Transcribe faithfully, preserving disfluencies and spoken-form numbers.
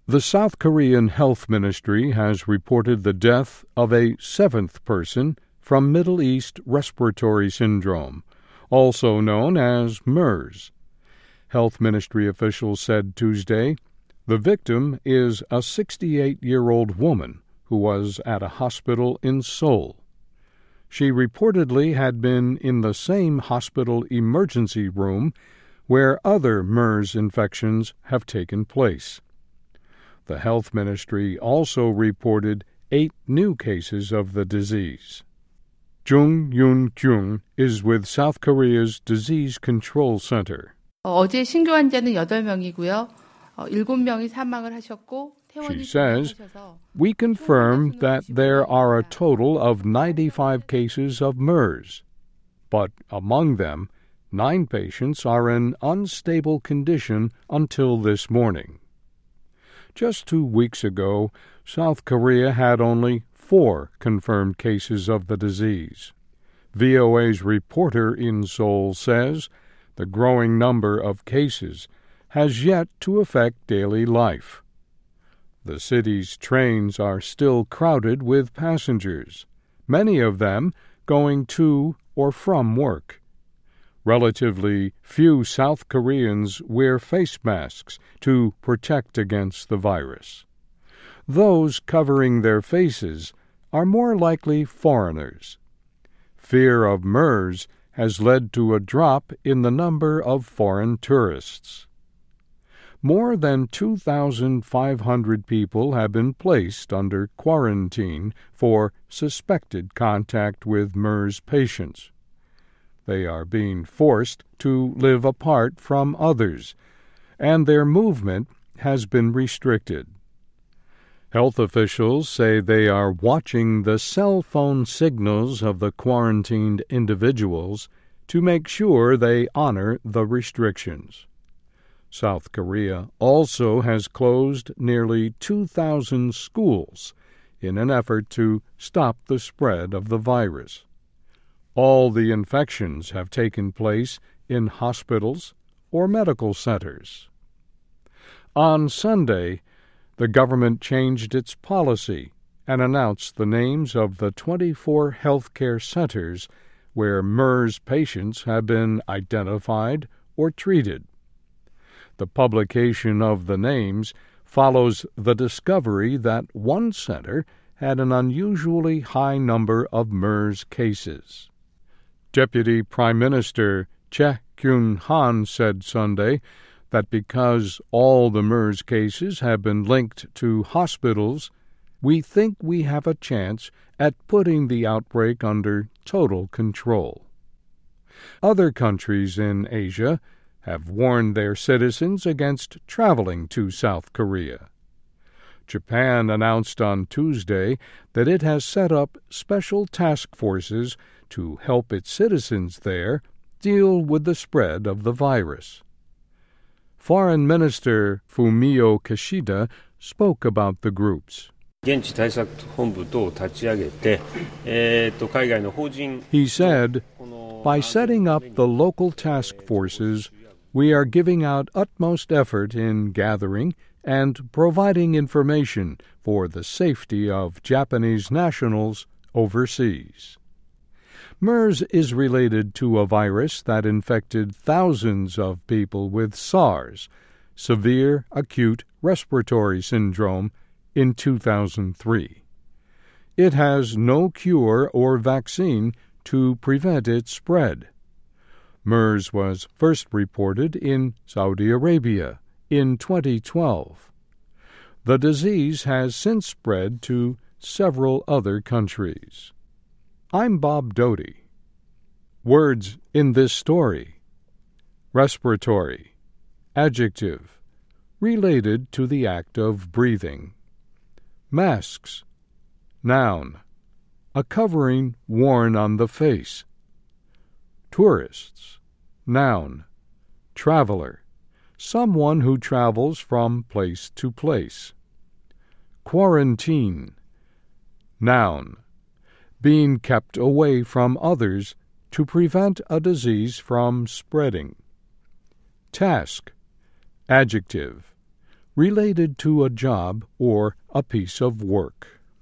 The South Korean Health Ministry has reported the death of a seventh person from Middle East respiratory syndrome, also known as MERS. Health Ministry officials said Tuesday the victim is a sixty-eight-year-old woman who was at a hospital in Seoul. She reportedly had been in the same hospital emergency room where other MERS infections have taken place. The Health Ministry also reported eight new cases of the disease. Jung Yoon-kyung is with South Korea's Disease Control Center. 어제 신규 환자는 여덟 명이고요. 일곱 명이 사망을 하셨고 She says, we confirm that there are a total of ninety-five cases of MERS, but among them, nine patients are in unstable condition until this morning. Just two weeks ago, South Korea had only four confirmed cases of the disease. V O A's reporter in Seoul says the growing number of cases has yet to affect daily life. The city's trains are still crowded with passengers, many of them going to or from work. Relatively few South Koreans wear face masks to protect against the virus. Those covering their faces are more likely foreigners. Fear of MERS has led to a drop in the number of foreign tourists. More than two thousand five hundred people have been placed under quarantine for suspected contact with MERS patients. They are being forced to live apart from others, and their movement has been restricted. Health officials say they are watching the cell phone signals of the quarantined individuals to make sure they honor the restrictions. South Korea also has closed nearly two thousand schools in an effort to stop the spread of the virus. All the infections have taken place in hospitals or medical centers. On Sunday, the government changed its policy and announced the names of the twenty-four healthcare centers where MERS patients have been identified or treated. The publication of the names follows the discovery that one center had an unusually high number of MERS cases. Deputy Prime Minister Choi Kyun-han said Sunday that because all the MERS cases have been linked to hospitals, we think we have a chance at putting the outbreak under total control. Other countries in Asia have warned their citizens against traveling to South Korea. Japan announced on Tuesday that it has set up special task forces to help its citizens there deal with the spread of the virus. Foreign Minister Fumio Kishida spoke about the groups. He said, by setting up the local task forces, we are giving out utmost effort in gathering and providing information for the safety of Japanese nationals overseas. MERS is related to a virus that infected thousands of people with SARS, severe acute respiratory syndrome, in two thousand three. It has no cure or vaccine to prevent its spread. MERS was first reported in Saudi Arabia in twenty twelve. The disease has since spread to several other countries. I'm Bob Doty. Words in this story: respiratory, adjective, related to the act of breathing. Masks, noun, a covering worn on the face. Tourists, noun, traveler, someone who travels from place to place. Quarantine, noun, being kept away from others to prevent a disease from spreading. Task, adjective, related to a job or a piece of work.